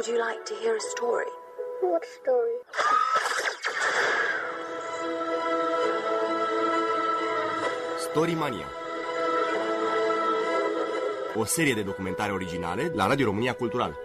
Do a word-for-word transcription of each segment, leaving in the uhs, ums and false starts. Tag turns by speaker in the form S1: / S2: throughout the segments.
S1: Would you like to hear a story?
S2: What story?
S3: Storimania. O serie de documentare originale la Radio România Cultural.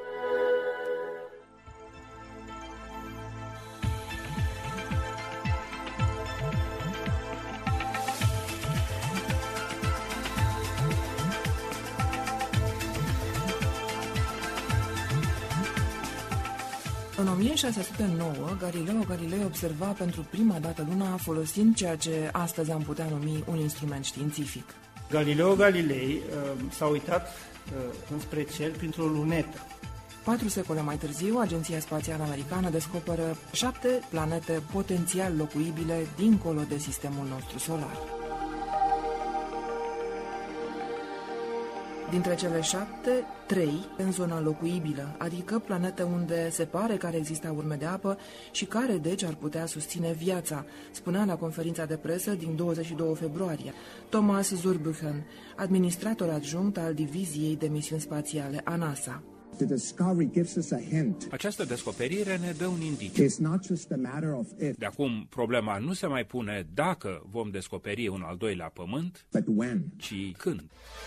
S4: În o mie șase sute nouă, Galileo Galilei observa pentru prima dată Luna folosind ceea ce astăzi am putea numi un instrument științific.
S5: Galileo Galilei uh, s-a uitat uh, înspre cer printr-o lunetă.
S4: Patru secole mai târziu, Agenția Spațială Americană descoperă șapte planete potențial locuibile dincolo de sistemul nostru solar. Dintre cele șapte, trei în zona locuibilă, adică planete unde se pare că ar exista urme de apă și care, deci, ar putea susține viața, spunea la conferința de presă din douăzeci și doi februarie Thomas Zurbuchen, administrator adjunct al Diviziei de Misiuni Spațiale a NASA.
S6: Această descoperire ne dă un indiciu. De acum, problema nu se mai pune dacă vom descoperi un al doilea pământ, ci când.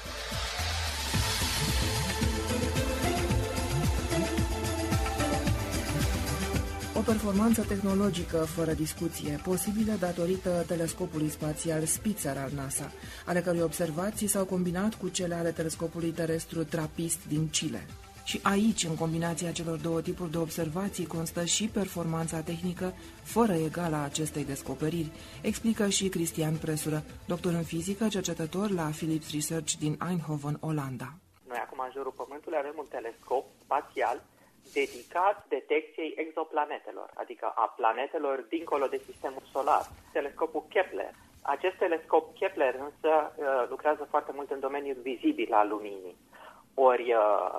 S4: O performanță tehnologică fără discuție, posibilă datorită telescopului spațial Spitzer al NASA, ale cărui observații s-au combinat cu cele ale telescopului terestru TRAPPIST din Chile. Și aici, în combinația celor două tipuri de observații, constă și performanța tehnică fără egală a acestei descoperiri, explică și Cristian Presură, doctor în fizică, cercetător la Philips Research din Eindhoven, Olanda.
S7: Noi acum în jurul Pământului avem un telescop spațial dedicat detecției exoplanetelor, adică a planetelor dincolo de sistemul solar, telescopul Kepler. Acest telescop Kepler însă lucrează foarte mult în domeniul vizibil al luminii. Ori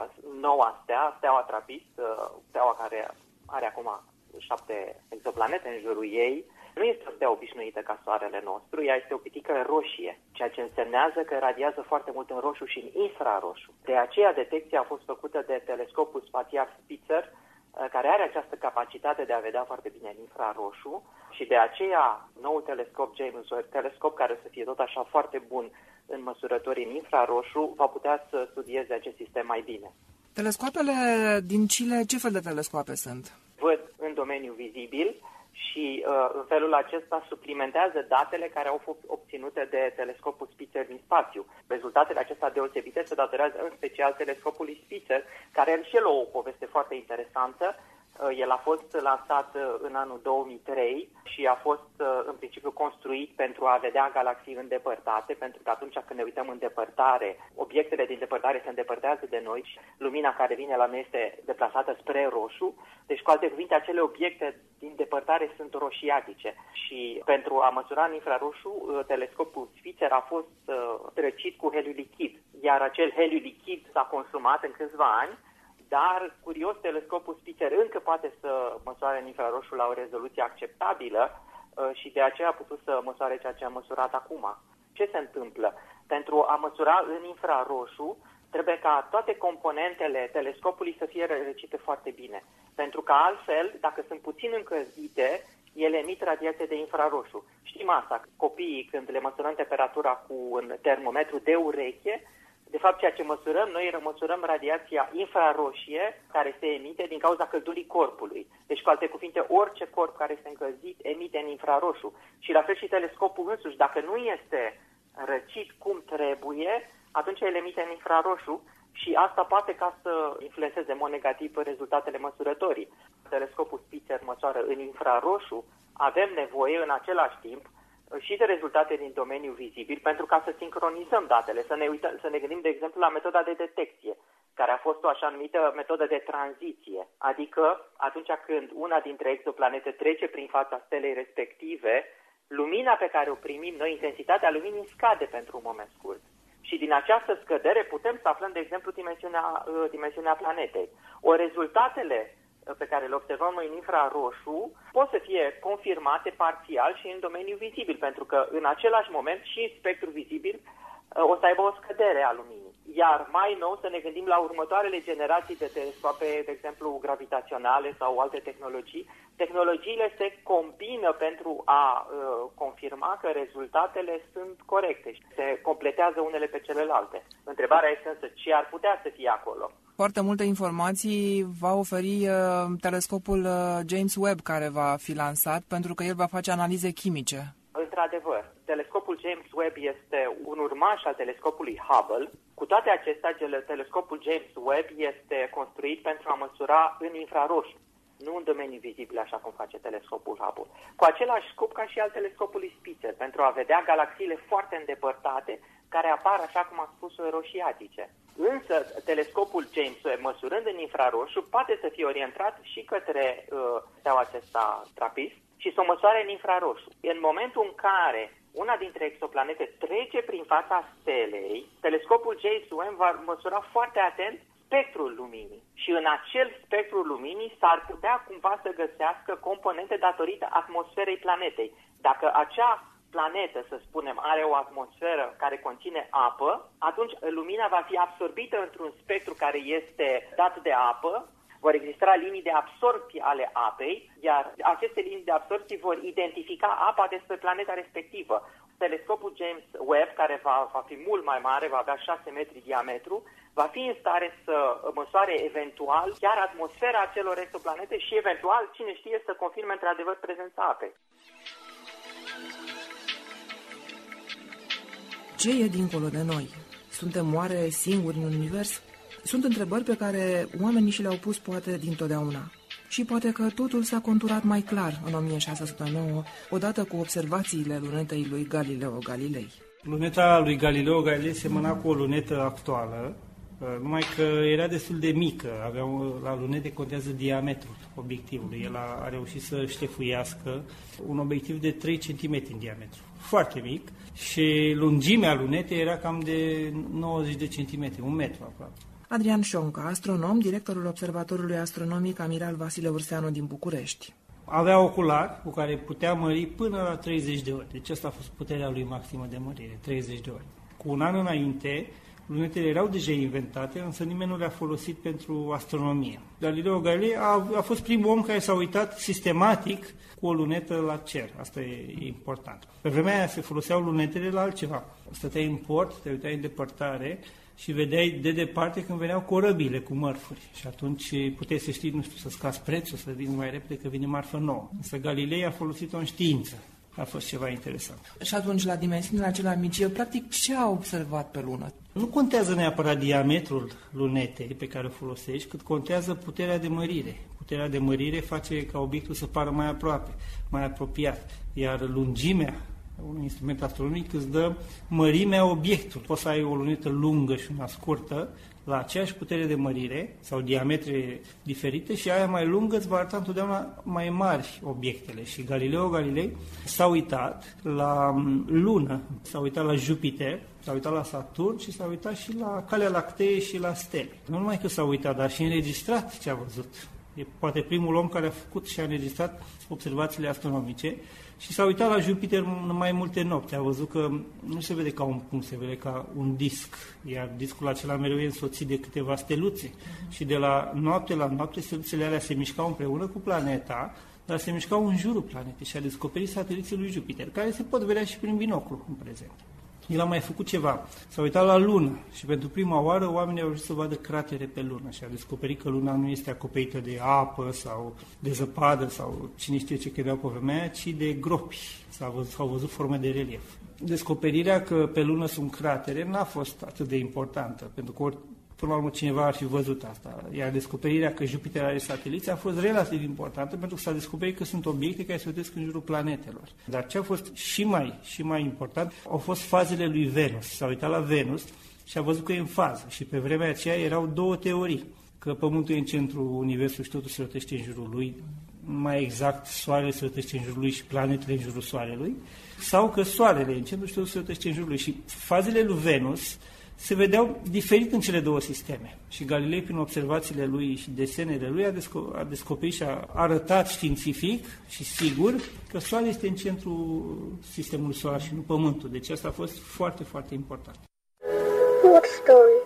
S7: noua stea, steaua TRAPPIST, steaua care are acum șapte exoplanete în jurul ei, nu este o stea obișnuită ca soarele nostru, ea este o pitică roșie, ceea ce însemnează că radiază foarte mult în roșu și în infraroșu. De aceea detecția a fost făcută de telescopul spațial Spitzer, care are această capacitate de a vedea foarte bine în infraroșu și de aceea noul telescop James Webb, telescop care o să fie tot așa foarte bun în măsurători în infraroșu, va putea să studieze acest sistem mai bine.
S4: Telescoapele din Chile, ce fel de telescoape sunt?
S7: Văd în domeniul vizibil și uh, în felul acesta suplimentează datele care au fost obținute de telescopul Spitzer din spațiu. Rezultatele acestea deosebite se datorează în special telescopului Spitzer, care are și el o poveste foarte interesantă. El a fost lansat în anul două mii trei și a fost în principiu construit pentru a vedea galaxii îndepărtate, pentru că atunci când ne uităm în depărtare, obiectele din depărtare se îndepărtează de noi și lumina care vine la noi este deplasată spre roșu. Deci, cu alte cuvinte, acele obiecte din depărtare sunt roșiatice și pentru a măsura în infraroșu, telescopul Spitzer a fost răcit cu heliu lichid, iar acel heliu lichid s-a consumat în câțiva ani. Dar, curios, telescopul Spitzer încă poate să măsoare în infraroșu la o rezoluție acceptabilă și de aceea a putut să măsoare ceea ce a măsurat acum. Ce se întâmplă? Pentru a măsura în infraroșu, trebuie ca toate componentele telescopului să fie răcite foarte bine. Pentru că altfel, dacă sunt puțin încălzite, ele emit radiație de infraroșu. Știm asta, copiii când le măsurăm temperatura cu un termometru de ureche, de fapt, ceea ce măsurăm, noi măsurăm radiația infraroșie care se emite din cauza căldurii corpului. Deci, cu alte cuvinte, orice corp care este încălzit emite în infraroșu. Și la fel și telescopul însuși, dacă nu este răcit cum trebuie, atunci el emite în infraroșu și asta poate ca să influențeze în mod negativ rezultatele măsurătorii. Telescopul Spitzer măsoară în infraroșu, avem nevoie în același timp și de rezultate din domeniul vizibil, pentru ca să sincronizăm datele, să ne, uităm, să ne gândim, de exemplu, la metoda de detecție, care a fost o așa numită metodă de tranziție, adică atunci când una dintre exoplanete trece prin fața stelei respective, lumina pe care o primim noi, intensitatea luminii, scade pentru un moment scurt. Și din această scădere putem să aflăm, de exemplu, dimensiunea, dimensiunea planetei. O rezultatele pe care le observăm noi în infraroșu pot să fie confirmate parțial și în domeniul vizibil, pentru că în același moment și în spectrul vizibil o să aibă o scădere a luminii. Iar mai nou să ne gândim la următoarele generații de telescoape, de exemplu gravitaționale sau alte tehnologii. Tehnologiile se combină pentru a uh, confirma că rezultatele sunt corecte și se completează unele pe celelalte. Întrebarea este însă ce ar putea să fie acolo.
S4: Foarte multe informații va oferi uh, telescopul uh, James Webb care va fi lansat, pentru că el va face analize chimice.
S7: Într-adevăr, telescopul James Webb este un urmaș al telescopului Hubble. Cu toate acestea, telescopul James Webb este construit pentru a măsura în infraroșu, nu în domenii vizibile, așa cum face telescopul Hubble. Cu același scop ca și al telescopului Spitzer, pentru a vedea galaxiile foarte îndepărtate, care apar, așa cum am spus, roșiatice. Însă, telescopul James Webb, măsurând în infraroșu, poate să fie orientat și către uh, steaua acesta TRAPPIST și să o măsoare în infraroșu. În momentul în care una dintre exoplanete trece prin fața stelei, telescopul James Webb va măsura foarte atent spectrul luminii. Și în acel spectru luminii s-ar putea cumva să găsească componente datorită atmosferei planetei. Dacă acea planetă, să spunem, are o atmosferă care conține apă, atunci lumina va fi absorbită într-un spectru care este dat de apă, vor exista linii de absorpție ale apei, iar aceste linii de absorpție vor identifica apa despre planeta respectivă. Telescopul James Webb, care va, va fi mult mai mare, va avea șase metri diametru, va fi în stare să măsoare eventual chiar atmosfera acelor exoplanete și eventual, cine știe, să confirme într-adevăr prezența apei.
S4: Ce e dincolo de noi? Suntem oare singuri în univers? Sunt întrebări pe care oamenii și le-au pus poate dintotdeauna. Și poate că totul s-a conturat mai clar în o mie șase sute nouă, odată cu observațiile lunetei lui Galileo Galilei.
S5: Luneta lui Galileo Galilei semăna cu o lunetă actuală, numai că era destul de mică. Avea, la lunete contează diametrul obiectivului. El a, a reușit să șlefuiască un obiectiv de trei centimetri în diametru. Foarte mic. Și lungimea lunetei era cam de nouăzeci de centimetri, un metru aproape.
S4: Adrian Șonca, astronom, directorul Observatorului Astronomic Amiral Vasile Urseanu din București.
S5: Avea ocular cu care putea mări până la treizeci de ori. Deci asta a fost puterea lui maximă de mărire, treizeci de ori. Cu un an înainte, lunetele erau deja inventate, însă nimeni nu le-a folosit pentru astronomie. Galileo Galilei a, a fost primul om care s-a uitat sistematic cu o lunetă la cer. Asta e, e important. Pe vremea aia se foloseau lunetele la altceva. Stăteai în port, te uitai în depărtare și vedeai de departe când veneau corăbile cu mărfuri. Și atunci puteai să știi, nu știu, să scazi prețul, să vinzi mai repede că vine marfă nouă. Însă Galilei a folosit-o în știință. A fost ceva interesant.
S4: Și atunci, la dimensiunile acelea mici, practic, ce a observat pe lună?
S5: Nu contează neapărat diametrul lunetei pe care o folosești, cât contează puterea de mărire. Puterea de mărire face ca obiectul să pară mai aproape, mai apropiat. Iar lungimea, un instrument astronomic, îți dă mărimea obiectului. Poți să ai o lunetă lungă și una scurtă, la aceeași putere de mărire sau diametre diferite și aia mai lungă îți va arăta întotdeauna mai mari obiectele. Și Galileo Galilei s-a uitat la lună, s-a uitat la Jupiter, s-a uitat la Saturn și s-a uitat și la Calea Lactee și la stele. Nu numai că s-a uitat, dar și înregistrat ce a văzut. E poate primul om care a făcut și a înregistrat observațiile astronomice și s-a uitat la Jupiter în mai multe nopți. A văzut că nu se vede ca un punct, se vede ca un disc, iar discul acela mereu e însoțit de câteva steluțe. Și de la noapte la noapte steluțele alea se mișcau împreună cu planeta, dar se mișcau în jurul planetei și a descoperit sateliții lui Jupiter, care se pot vedea și prin binoclu în prezent. El a mai făcut ceva. S-a uitat la lună și pentru prima oară oamenii au reușit să vadă cratere pe lună și a descoperit că luna nu este acoperită de apă sau de zăpadă sau cine știe ce credeau pe vremea aia, ci de gropi. S-au văzut, s-au văzut forme de relief. Descoperirea că pe lună sunt cratere n-a fost atât de importantă, pentru că ori, până la urmă cineva ar fi văzut asta. Iar descoperirea că Jupiter are sateliți a fost relativ importantă pentru că s-a descoperit că sunt obiecte care se uitesc în jurul planetelor. Dar ce a fost și mai, și mai important au fost fazele lui Venus. S-a uitat la Venus și a văzut că e în fază. Și pe vremea aceea erau două teorii. Că Pământul e în centrul Universului și totul se rotește în jurul lui. Mai exact, Soarele se rotește în jurul lui și planetele în jurul Soarelui. Sau că Soarele e în centru și totul se rotește în jurul lui. Și fazele lui Venus se vedeau diferit în cele două sisteme. Și Galilei, prin observațiile lui și desenele lui, a, desco- a descoperit și a arătat științific și sigur că Soarele este în centrul sistemului solar și nu Pământul. Deci asta a fost foarte, foarte important.
S1: What story?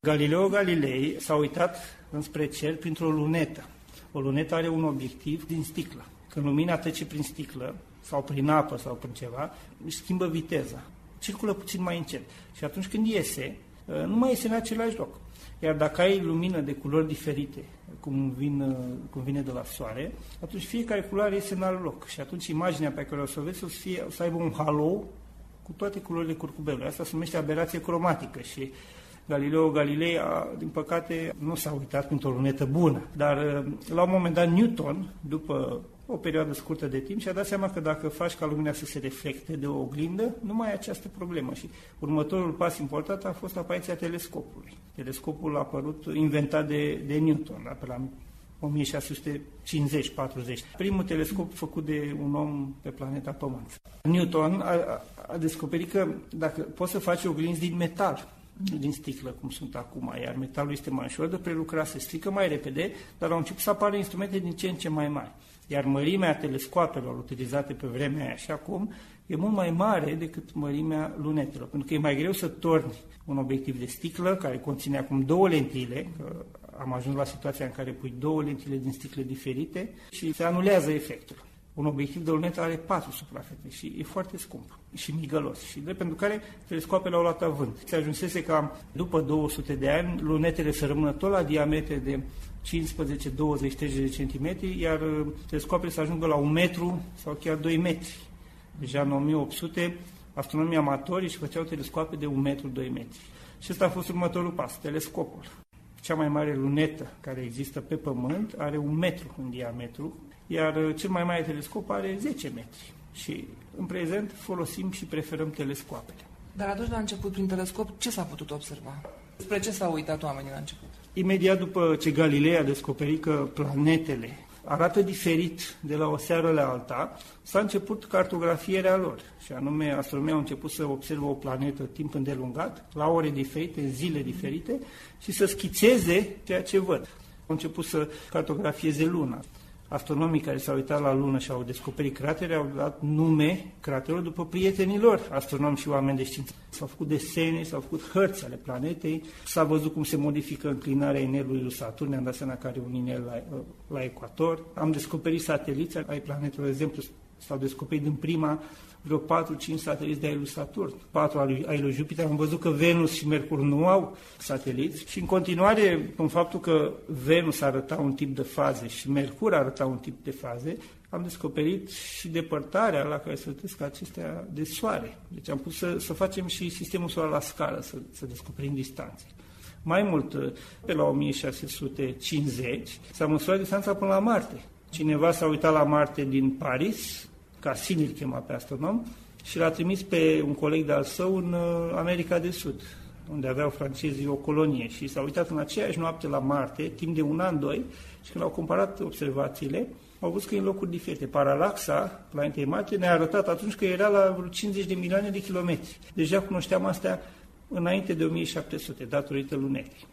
S5: Galileo Galilei s-a uitat înspre cer printr-o lunetă. O lunetă are un obiectiv din sticlă. Când lumina trece prin sticlă, sau prin apă, sau prin ceva, își schimbă viteza. Circulă puțin mai încet. Și atunci când iese, nu mai iese în același loc. Iar dacă ai lumină de culori diferite, cum, vin, cum vine de la soare, atunci fiecare culoare iese în alt loc. Și atunci imaginea pe care o să o vezi o să, fie, o să aibă un halo cu toate culorile curcubelului. Asta se numește aberație cromatică și Galileo Galilei, a, din păcate, nu s-a uitat printr-o lunetă bună. Dar la un moment dat Newton, după o perioadă scurtă de timp, și-a dat seama că dacă faci ca lumina să se reflecte de o oglindă, nu mai ai această problemă. Și următorul pas important a fost apariția telescopului. Telescopul a apărut inventat de, de Newton, pe la o mie șase sute cincizeci patruzeci. Primul telescop făcut de un om pe planeta Pământ. Newton a, a, a descoperit că dacă poți să faci oglinzi din metal, din sticlă, cum sunt acum, iar metalul este mai ușor de prelucrat, se strică mai repede, dar au început să apară instrumente din ce în ce mai mari. Iar mărimea telescoapelor utilizate pe vremea aia și acum e mult mai mare decât mărimea lunetelor, pentru că e mai greu să torni un obiectiv de sticlă care conține acum două lentile, că am ajuns la situația în care pui două lentile din sticle diferite și se anulează efectul. Un obiectiv de lunetă are patru suprafețe și e foarte scump și migălos. Și de pentru care telescoapele au luat avânt. Se ajunsese ca după două sute de ani lunetele să rămână tot la diametre de cincisprezece, douăzeci, treizeci de centimetri, iar telescoapele să ajungă la un metru sau chiar doi metri. Deja în o mie opt sute astronomii amatori își făceau telescoape de un metru, doi metri. Și ăsta a fost următorul pas, telescopul. Cea mai mare lunetă care există pe Pământ are un metru în diametru, iar cel mai mare telescop are zece metri. Și în prezent folosim și preferăm telescoapele.
S4: Dar atunci, la început, prin telescop, ce s-a putut observa? Spre ce s-au uitat oamenii la început?
S5: Imediat după ce Galilei a descoperit că planetele arată diferit de la o seară la alta, s-a început cartografierea lor. Și anume, astronomii au început să observă o planetă timp îndelungat, la ore diferite, în zile diferite, și să schițeze ceea ce văd. Au început să cartografieze Luna. Astronomii care s-au uitat la Lună și au descoperit cratere au dat nume craterelor după prietenii lor, astronomi și oameni de știință. S-au făcut desene, s-au făcut hărți ale planetei, s-a văzut cum se modifică înclinarea inelului lui Saturn, ne-am dat seama că are un inel la, la ecuator. Am descoperit sateliți ai planetelor, de exemplu, s-au descoperit din prima vreo patru cinci sateliți de ai lui Saturn, patru ai lui, ai lui Jupiter. Am văzut că Venus și Mercur nu au sateliți și în continuare, în faptul că Venus arăta un tip de faze și Mercur arăta un tip de faze, am descoperit și depărtarea la care se găsesc acestea de Soare. Deci am pus să, să facem și sistemul solar la scară, să, să descoperim distanțe. Mai mult, pe la o mie șase sute cincizeci, s-a măsurat distanța până la Marte. Cineva s-a uitat la Marte din Paris, Cassini îl chema pe astronom, și l-a trimis pe un coleg de-al său în America de Sud, unde aveau francezii o colonie, și s-a uitat în aceeași noapte la Marte, timp de un an, doi, și când au comparat observațiile, au văzut că e în locuri diferite. Paralaxa planetei Marte ne-a arătat atunci că era la vreo cincizeci de milioane de kilometri. Deja cunoșteam astea înainte de o mie șapte sute, datorită lunetei.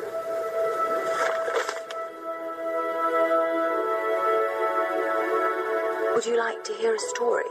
S4: Would you like to hear a story?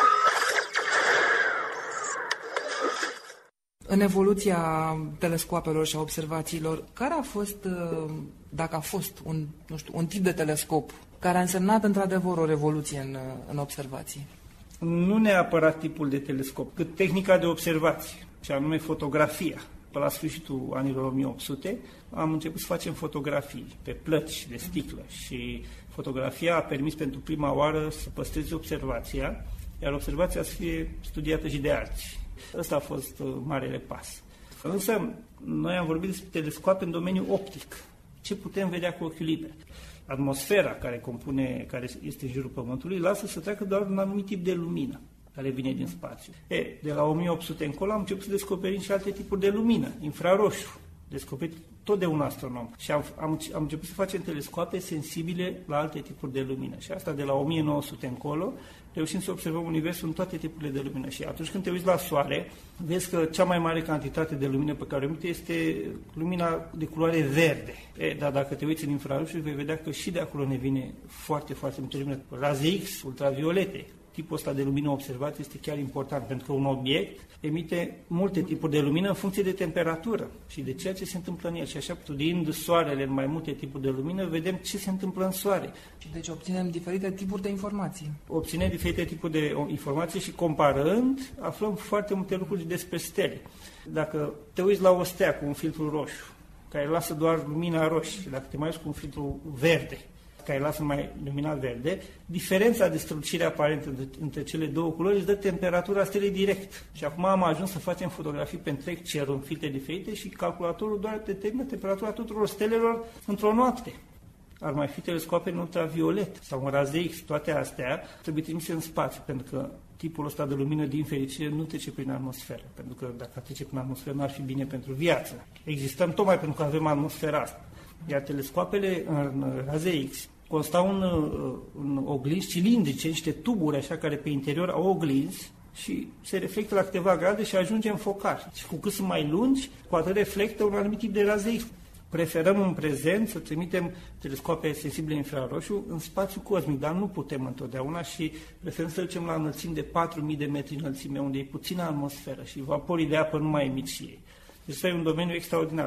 S4: În evoluția telescoapelor și a observațiilor, care a fost, dacă a fost un, nu știu, un tip de telescop care a însemnat într-adevăr o revoluție în, în observații?
S5: Nu neapărat tipul de telescop, cât tehnica de observație, și anume fotografia. Pe la sfârșitul anilor o mie opt sute am început să facem fotografii pe plăci de sticlă și fotografia a permis pentru prima oară să păstreze observația, iar observația să fie studiată și de alții. Ăsta a fost uh, marele pas. Însă, noi am vorbit despre telescoape în domeniul optic. Ce putem vedea cu ochiul liber? Atmosfera care compune, care este în jurul Pământului, lasă să treacă doar un anumit tip de lumină care vine din spațiu. E, de la o mie opt sute încolo am început să descoperim și alte tipuri de lumină, infraroșu, descoperit tot de un astronom. Și am, am, am început să facem telescoape sensibile la alte tipuri de lumină. Și asta de la o mie nouă sute încolo, reușim să observăm Universul în toate tipurile de lumină. Și atunci când te uiți la Soare, vezi că cea mai mare cantitate de lumină pe care o emite este lumina de culoare verde. E, dar dacă te uiți în infraroșu, vei vedea că și de acolo ne vine foarte, foarte multă lumină. Raze X, ultraviolete, tipul ăsta de lumină observat este chiar important, pentru că un obiect emite multe tipuri de lumină în funcție de temperatură și de ceea ce se întâmplă în el. Și așa, studiind soarele în mai multe tipuri de lumină, vedem ce se întâmplă în soare.
S4: Deci obținem diferite tipuri de informații.
S5: Obținem diferite tipuri de informații și comparând, aflăm foarte multe lucruri despre stele. Dacă te uiți la o stea cu un filtru roșu, care lasă doar lumina roșie, și dacă te mai uiți cu un filtru verde, care lasă mai lumina verde, diferența de strălucire aparentă între cele două culori îți dă temperatura stelei direct. Și acum am ajuns să facem fotografii pe întreg cerul în filtre diferite și calculatorul doar determină temperatura tuturor stelelor într-o noapte. Ar mai fi telescoape în ultraviolet sau în raze X. Toate astea trebuie trimise în spațiu, pentru că tipul ăsta de lumină, din fericire, nu trece prin atmosferă. Pentru că dacă trece prin atmosferă, n-ar fi bine pentru viață. Existăm tocmai pentru că avem atmosfera asta. Iar telescoapele în raze X constau în, în oglinzi cilindrice, niște tuburi așa care pe interior au oglinzi și se reflectă la câteva grade și ajunge în focar. Și cu cât sunt mai lungi, cu atât reflectă un anumit tip de raze X. Preferăm în prezent să trimitem telescoape sensibile infraroșu în spațiu cosmic, dar nu putem întotdeauna și preferăm să ducem la înălțimi de patru mii de metri înălțime, unde e puțină atmosferă și vaporii de apă nu mai emit și ei. Deci e un domeniu extraordinar.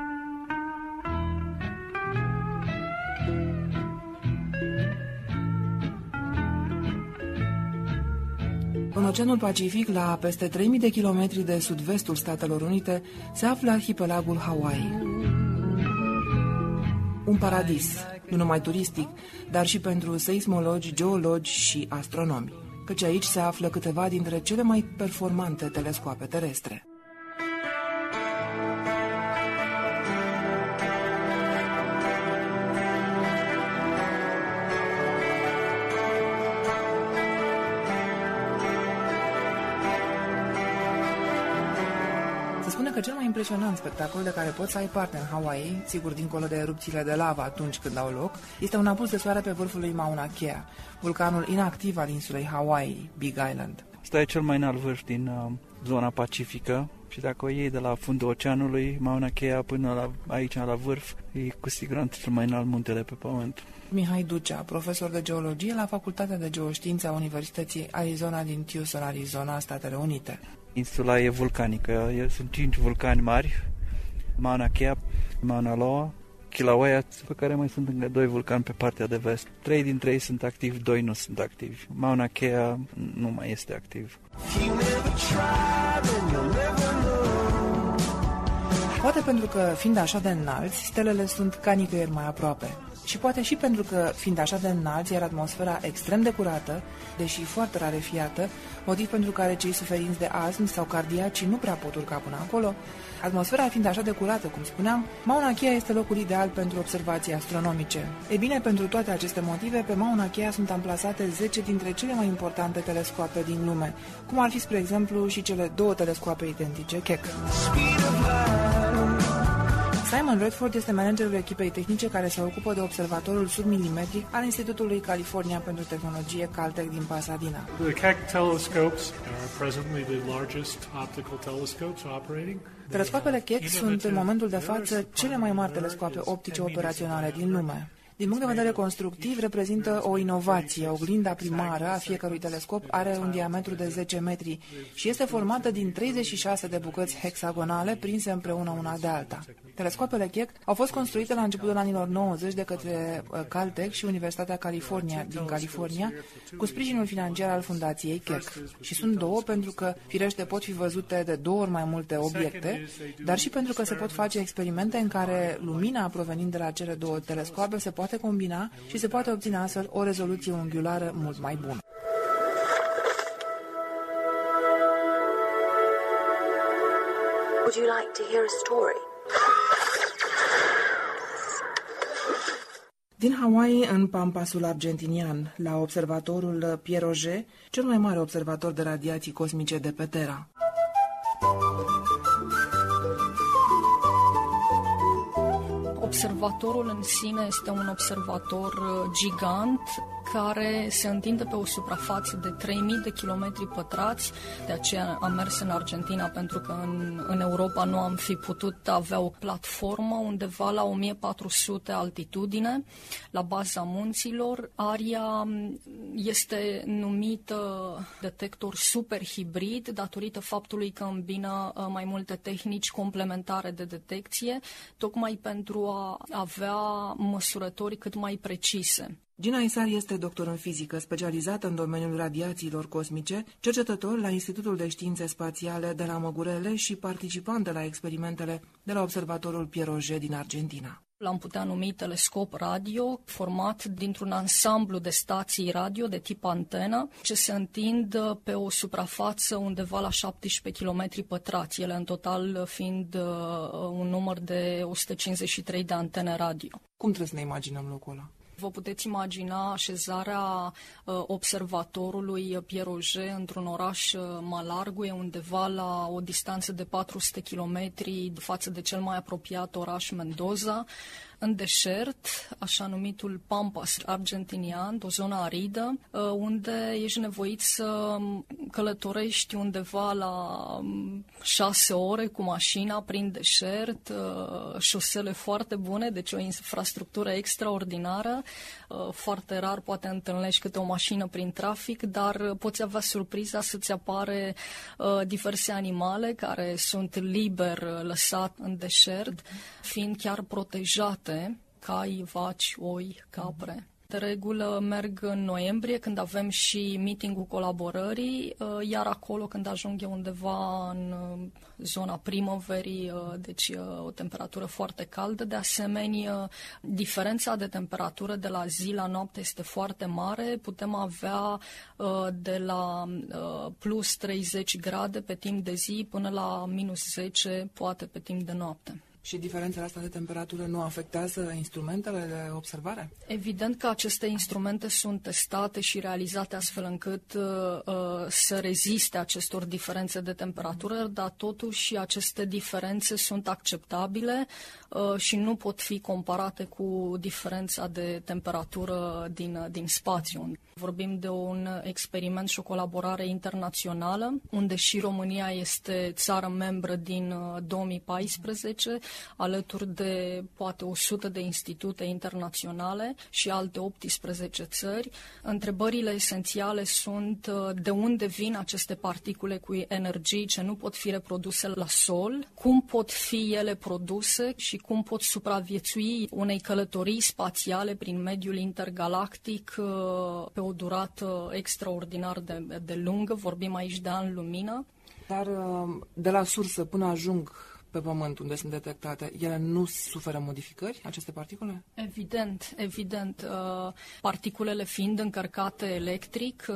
S4: În Oceanul Pacific, la peste trei mii de kilometri de sud-vestul Statelor Unite, se află arhipelagul Hawaii. Un paradis, nu numai turistic, dar și pentru seismologi, geologi și astronomi, căci aici se află câteva dintre cele mai performante telescoape terestre. Că cel mai impresionant spectacol de care poți să ai parte în Hawaii, sigur dincolo de erupțiile de lavă atunci când au loc, este un apus de soare pe vârful lui Mauna Kea, vulcanul inactiv al insulei Hawaii, Big Island.
S1: Ăsta e cel mai înalt vârf din uh, zona pacifică și dacă o iei de la fundul oceanului, Mauna Kea până la, aici la vârf, e cu siguranță cel mai înalt munte de pe pământ.
S4: Mihai Ducea, profesor de geologie la Facultatea de Geoștiințe a Universității Arizona din Tucson, Arizona, Statele Unite.
S1: Insula e vulcanică, sunt cinci vulcani mari, Mauna Kea, Mauna Loa, Kilauea, pe care mai sunt încă doi vulcani pe partea de vest. Trei dintre ei sunt activi, doi nu sunt activi. Mauna Kea nu mai este activ.
S4: Poate pentru că, fiind așa de înalți, stelele sunt ca nicăieri mai aproape. Și poate și pentru că, fiind așa de înalți, iar atmosfera extrem de curată, deși foarte rarefiată, motiv pentru care cei suferinți de astm sau cardiaci nu prea pot urca până acolo, atmosfera fiind așa de curată, cum spuneam, Mauna Kea este locul ideal pentru observații astronomice. Ei bine, pentru toate aceste motive, pe Mauna Kea sunt amplasate zece dintre cele mai importante telescoape din lume, cum ar fi, spre exemplu, și cele două telescoape identice Keck. Simon Redford este managerul echipei tehnice care se ocupă de observatorul submilimetric al Institutului California pentru Tehnologie Caltech din Pasadena.
S2: The Keck telescopes are presently the largest optical telescopes operating.
S4: Telescoapele Keck sunt în momentul de față cele mai mari telescoape optice operaționale din lume. Din punct de vedere constructiv, reprezintă o inovație. Oglinda primară a fiecărui telescop are un diametru de zece metri și este formată din treizeci și șase de bucăți hexagonale prinse împreună una de alta. Telescoapele Keck au fost construite la începutul anilor nouăzeci de către Caltech și Universitatea California din California, cu sprijinul financiar al Fundației Keck. Și sunt două pentru că, firește, pot fi văzute de două ori mai multe obiecte, dar și pentru că se pot face experimente în care lumina provenind de la cele două telescoape se poate combina și se poate obține astfel o rezoluție unghiulară mult mai bună.
S8: Would you like to hear a story?
S4: Din Hawaii în Pampasul argentinian, la observatorul Pierre Auger, cel mai mare observator de radiații cosmice de pe Terra.
S9: Observatorul în sine este un observator gigant care se întinde pe o suprafață de trei mii de kilometri pătrați. De aceea am mers în Argentina, pentru că în, în Europa nu am fi putut avea o platformă undeva la o mie patru sute altitudine, la baza munților. Aria este numită detector superhibrid datorită faptului că îmbină mai multe tehnici complementare de detecție, tocmai pentru a avea măsurători cât mai precise.
S4: Gina Isar este doctor în fizică, specializată în domeniul radiațiilor cosmice, cercetător la Institutul de Științe Spațiale de la Măgurele și participantă la experimentele de la Observatorul Pieroget din Argentina.
S9: L-am putea numi telescop radio, format dintr-un ansamblu de stații radio de tip antenă, ce se întind pe o suprafață undeva la șaptesprezece kilometri pătrați, ele în total fiind un număr de o sută cincizeci și trei de antene radio.
S4: Cum trebuie să ne imaginăm locul ăla?
S9: Vă puteți imagina așezarea uh, observatorului Pieroget într-un oraș uh, Malargüe, undeva la o distanță de patru sute kilometri față de cel mai apropiat oraș Mendoza, în deșert, așa numitul Pampas argentinian, o zonă aridă, uh, unde ești nevoit să călătorești undeva la șase ore cu mașina prin deșert, uh, șosele foarte bune, deci o infrastructură extraordinară. Foarte rar poate întâlnești câte o mașină prin trafic, dar poți avea surpriza să-ți apare uh, diverse animale care sunt liber lăsate în deșert, fiind chiar protejate, cai, vaci, oi, capre. De regulă merg în noiembrie, când avem și meeting-ul colaborării, iar acolo când ajung eu undeva în zona primăverii, deci o temperatură foarte caldă. De asemenea, diferența de temperatură de la zi la noapte este foarte mare. Putem avea de la plus treizeci grade pe timp de zi până la minus zece, poate pe timp de noapte.
S4: Și diferența asta de temperatură nu afectează instrumentele de observare?
S9: Evident că aceste instrumente sunt testate și realizate astfel încât uh, să reziste acestor diferențe de temperatură, dar totuși aceste diferențe sunt acceptabile uh, și nu pot fi comparate cu diferența de temperatură din, din spațiu. Vorbim de un experiment și o colaborare internațională, unde și România este țară membră din două mii paisprezece, alături de poate o sută de institute internaționale și alte optsprezece țări. Întrebările esențiale sunt de unde vin aceste particule cu energii ce nu pot fi reproduse la sol, cum pot fi ele produse și cum pot supraviețui unei călătorii spațiale prin mediul intergalactic pe o durată extraordinar de, de lungă, vorbim aici de ani lumină.
S4: Dar de la sursă până ajung pe Pământ, unde sunt detectate, ele nu suferă modificări, aceste particule?
S9: Evident, evident. Particulele fiind încărcate electric,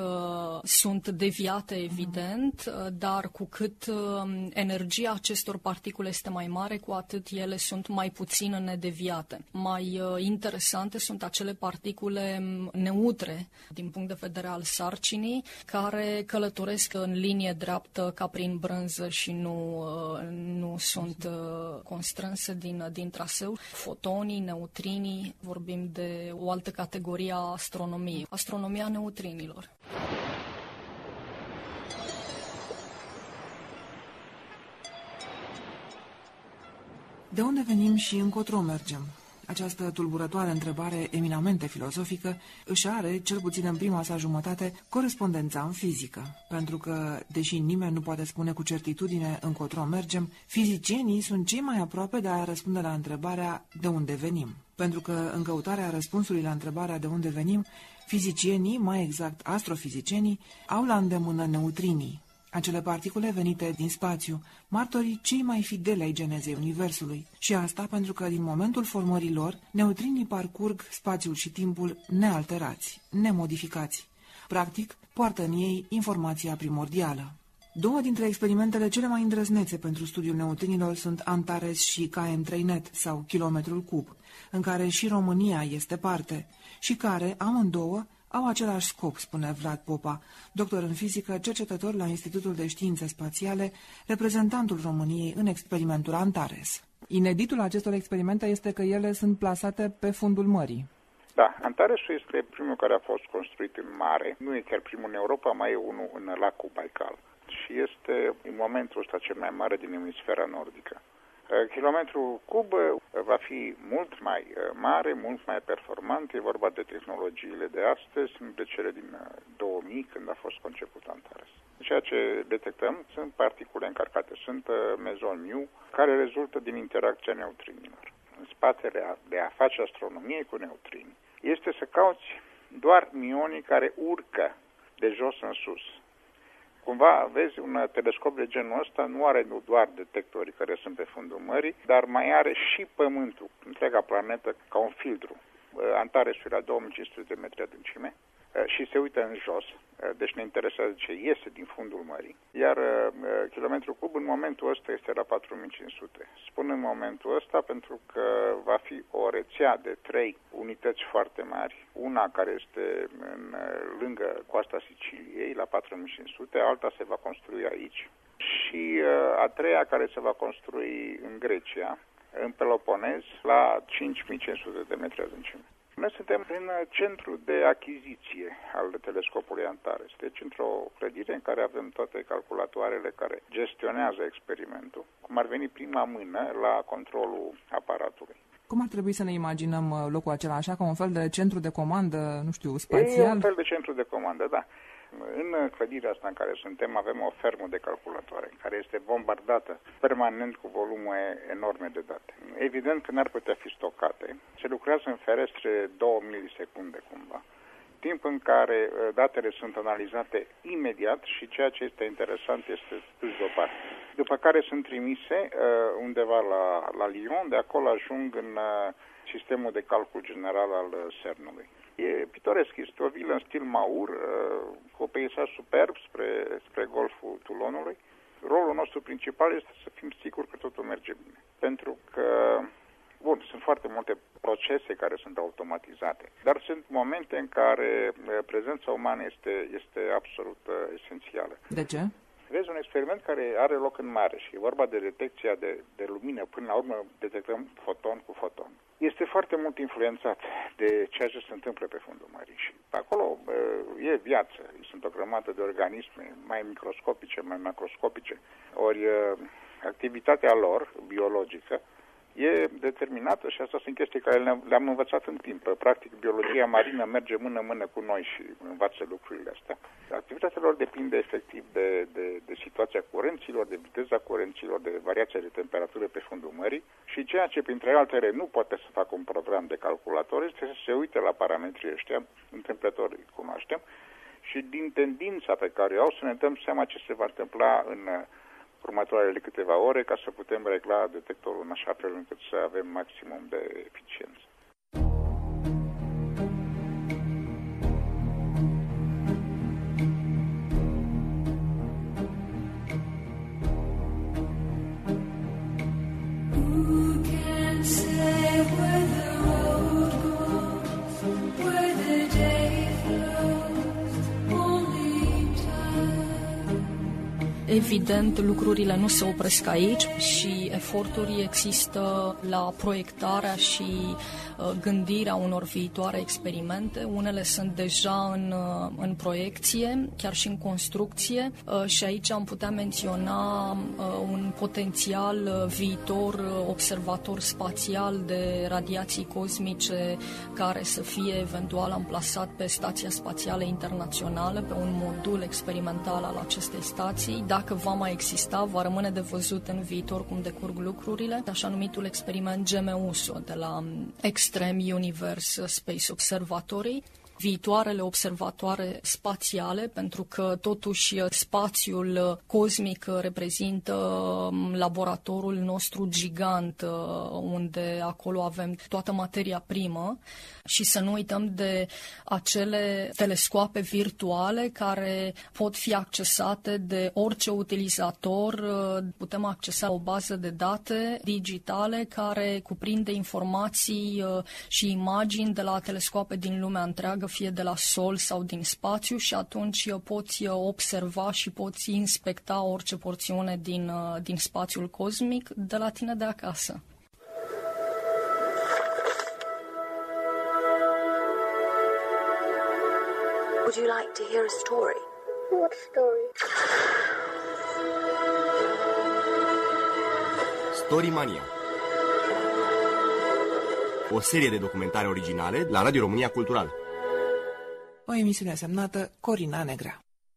S9: sunt deviate, evident, dar cu cât energia acestor particule este mai mare, cu atât ele sunt mai puțin nedeviate. Mai interesante sunt acele particule neutre, din punct de vedere al sarcinii, care călătoresc în linie dreaptă ca prin brânză și nu, nu sunt constrânse din, din traseu. Fotonii, neutrinii, vorbim de o altă categorie a astronomiei, astronomia neutrinilor.
S4: De unde venim și încotro mergem? Această tulburătoare întrebare eminamente filozofică își are, cel puțin în prima sa jumătate, corespondența în fizică. Pentru că, deși nimeni nu poate spune cu certitudine încotro mergem, fizicienii sunt cei mai aproape de a răspunde la întrebarea de unde venim. Pentru că, în căutarea răspunsului la întrebarea de unde venim, fizicienii, mai exact astrofizicienii, au la îndemână neutrinii, acele particule venite din spațiu, martorii cei mai fideli ai genezei Universului. Și asta pentru că, din momentul formării lor, neutrinii parcurg spațiul și timpul nealterați, nemodificați. Practic, poartă în ei informația primordială. Două dintre experimentele cele mai îndrăznețe pentru studiul neutrinilor sunt Antares și K M trei net, sau Kilometrul Cub, în care și România este parte, și care, amândouă, au același scop, spune Vlad Popa, doctor în fizică, cercetător la Institutul de Științe Spațiale, reprezentantul României în experimentul Antares. Ineditul acestor experimente este că ele sunt plasate pe fundul mării.
S10: Da, Antaresul este primul care a fost construit în mare. Nu e chiar primul în Europa, mai e unul în lacul Baikal. Și este în momentul ăsta cel mai mare din emisfera nordică. Kilometrul cub va fi mult mai mare, mult mai performant. E vorba de tehnologiile de astăzi, nu de cele din două mii, când a fost conceput Antares. Ceea ce detectăm sunt particule încărcate, sunt mezoni miu, care rezultă din interacția neutrinilor. În spatele de a face astronomie cu neutrini este să cauți doar mionii care urcă de jos în sus. Cumva, vezi, un telescop de genul ăsta nu are nu doar detectorii care sunt pe fundul mării, dar mai are și Pământul, întreaga planetă, ca un filtru. Antaresul era două mii cinci sute de metri adâncime și se uită în jos, deci ne interesează ce iese din fundul mării. Iar uh, kilometrul cub în momentul ăsta este la patru mii cinci sute. Spun în momentul ăsta pentru că va fi o rețea de trei unități foarte mari, una care este în, lângă coasta Siciliei, la patru mii cinci sute, alta se va construi aici și uh, a treia care se va construi în Grecia, în Peloponez, la cinci mii cinci sute de metri adâncime. Noi suntem în centru de achiziție al telescopului Antares, deci într-o clădire în care avem toate calculatoarele care gestionează experimentul, cum ar veni prima mână la controlul aparatului.
S4: Cum ar trebui să ne imaginăm locul acela, așa ca un fel de centru de comandă, nu știu, spațial?
S10: E un fel de centru de comandă, da. În clădirea asta în care suntem avem o fermă de calculatoare care este bombardată permanent cu volume enorme de date. Evident că n-ar putea fi stocate. Se lucrează în ferestre două milisecunde cumva, timp în care datele sunt analizate imediat și ceea ce este interesant este pus deoparte. După care sunt trimise undeva la, la Lyon, de acolo ajung în sistemul de calcul general al CERN-ului. E pitoresc, este o vilă în stil Maur, cu o peisaj superb spre, spre golful Toulonului. Rolul nostru principal este să fim siguri că totul merge bine. Pentru că, bun, sunt foarte multe procese care sunt automatizate, dar sunt momente în care prezența umană este, este absolut esențială.
S4: De ce?
S10: Vezi, un experiment care are loc în mare și e vorba de detecția de, de lumină, până la urmă detectăm foton cu foton. Este foarte mult influențat de ceea ce se întâmplă pe fundul mării și acolo e viață, sunt o grămadă de organisme mai microscopice, mai macroscopice, ori activitatea lor biologică e determinată și asta sunt chestii care le-am învățat în timp. Practic, biologia marină merge mână-mână cu noi și învață lucrurile astea. Activitatea lor depinde efectiv de, de, de situația curenților, de viteza curenților, de variația de temperatură pe fundul mării și ceea ce, printre altele, nu poate să facă un program de calculator este să se uite la parametrii ăștia, întâmplător îi cunoaștem, și din tendința pe care o au să ne dăm seama ce se va întâmpla în următoarele câteva ore ca să putem regla detectorul în așa fel încât să avem maximum de eficiență.
S9: Evident, lucrurile nu se opresc aici și eforturi există la proiectarea și uh, gândirea unor viitoare experimente. Unele sunt deja în, uh, în proiecție, chiar și în construcție uh, și aici am putea menționa uh, un potențial uh, viitor uh, observator spațial de radiații cosmice care să fie eventual amplasat pe Stația Spațială Internațională, pe un modul experimental al acestei stații. Dacă va mai exista, va rămâne de văzut în viitor cum decurg lucrurile. Așa numitul experiment G M U S O de la Extreme Universe Space Observatory, viitoarele observatoare spațiale, pentru că totuși spațiul cosmic reprezintă laboratorul nostru gigant, unde acolo avem toată materia primă, și să nu uităm de acele telescoape virtuale care pot fi accesate de orice utilizator. Putem accesa o bază de date digitale care cuprinde informații și imagini de la telescoape din lumea întreagă, fie de la sol sau din spațiu, și atunci poți observa și poți inspecta orice porțiune din, din spațiul cosmic de la tine de acasă.
S8: Would you like to hear a story?
S11: What story?
S3: Storymania. O serie de documentare originale la Radio România Cultural.
S4: O emisiune semnată Corina Negra.